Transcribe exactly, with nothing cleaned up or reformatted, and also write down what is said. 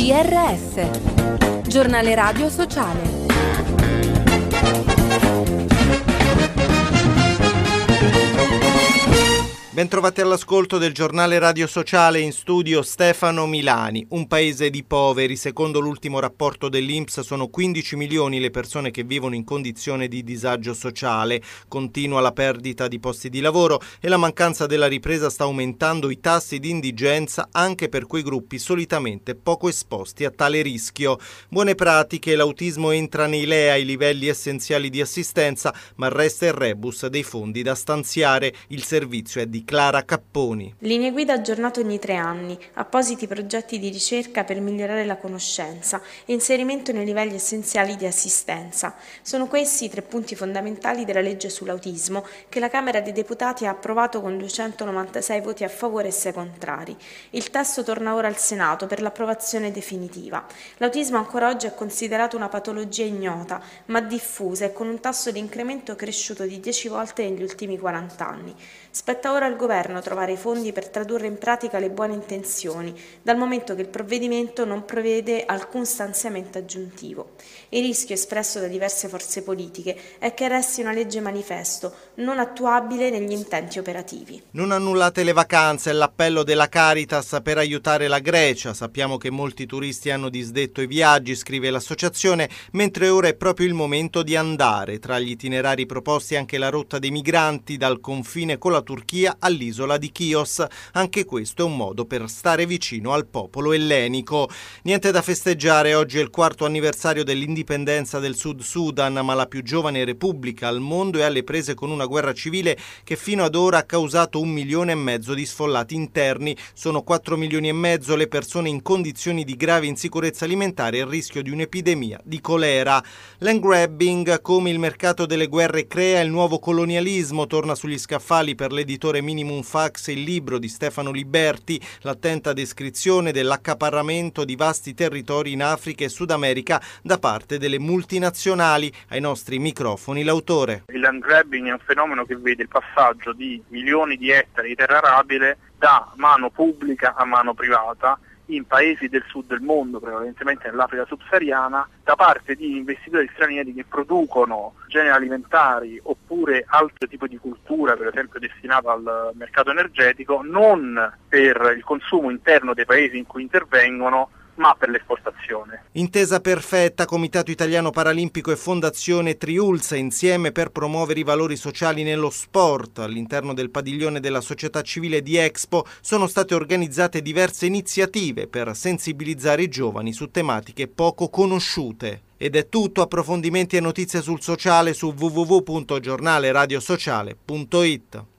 G R S, Giornale Radio Sociale. Bentrovati all'ascolto del giornale Radio Sociale, in studio Stefano Milani. Un paese di poveri. Secondo l'ultimo rapporto dell'I N P S sono quindici milioni le persone che vivono in condizione di disagio sociale. Continua la perdita di posti di lavoro e la mancanza della ripresa sta aumentando i tassi di indigenza anche per quei gruppi solitamente poco esposti a tale rischio. Buone pratiche: l'autismo entra nei L E A, i livelli essenziali di assistenza, ma resta il rebus dei fondi da stanziare. Il servizio è di Clara Capponi. Linee guida aggiornate ogni tre anni, appositi progetti di ricerca per migliorare la conoscenza e inserimento nei livelli essenziali di assistenza. Sono questi i tre punti fondamentali della legge sull'autismo che la Camera dei Deputati ha approvato con duecentonovantasei voti a favore e sei contrari. Il testo torna ora al Senato per l'approvazione definitiva. L'autismo ancora oggi è considerato una patologia ignota, ma diffusa e con un tasso di incremento cresciuto di dieci volte negli ultimi quaranta anni. Spetta ora al Governo trovare i fondi per tradurre in pratica le buone intenzioni, dal momento che il provvedimento non prevede alcun stanziamento aggiuntivo. Il rischio espresso da diverse forze politiche è che resti una legge manifesto, non attuabile negli intenti operativi. Non annullate le vacanze, è l'appello della Caritas per aiutare la Grecia. Sappiamo che molti turisti hanno disdetto i viaggi, scrive l'associazione, mentre ora è proprio il momento di andare. Tra gli itinerari proposti anche la rotta dei migranti dal confine con la Turchia all'isola di Chios. Anche questo è un modo per stare vicino al popolo ellenico. Niente da festeggiare, oggi è il quarto anniversario dell'indipendenza del Sud Sudan, ma la più giovane repubblica al mondo è alle prese con una guerra civile che fino ad ora ha causato un milione e mezzo di sfollati interni. Sono quattro milioni e mezzo le persone in condizioni di grave insicurezza alimentare e il rischio di un'epidemia di colera. Land grabbing, come il mercato delle guerre crea il nuovo colonialismo, torna sugli scaffali per l'editore Minimum Fax il libro di Stefano Liberti, l'attenta descrizione dell'accaparramento di vasti territori in Africa e Sud America da parte delle multinazionali. Ai nostri microfoni l'autore. Il land grabbing è un fenomeno che vede il passaggio di milioni di ettari di terra arabile da mano pubblica a mano privata in paesi del sud del mondo, prevalentemente nell'Africa subsahariana, da parte di investitori stranieri che producono generi alimentari oppure altro tipo di cultura, per esempio destinata al mercato energetico, non per il consumo interno dei paesi in cui intervengono, ma per l'esportazione. Intesa perfetta, Comitato Italiano Paralimpico e Fondazione Triulza insieme per promuovere i valori sociali nello sport. All'interno del padiglione della società civile di Expo sono state organizzate diverse iniziative per sensibilizzare i giovani su tematiche poco conosciute. Ed è tutto, approfondimenti e notizie sul sociale su w w w punto giornale radio sociale punto i t.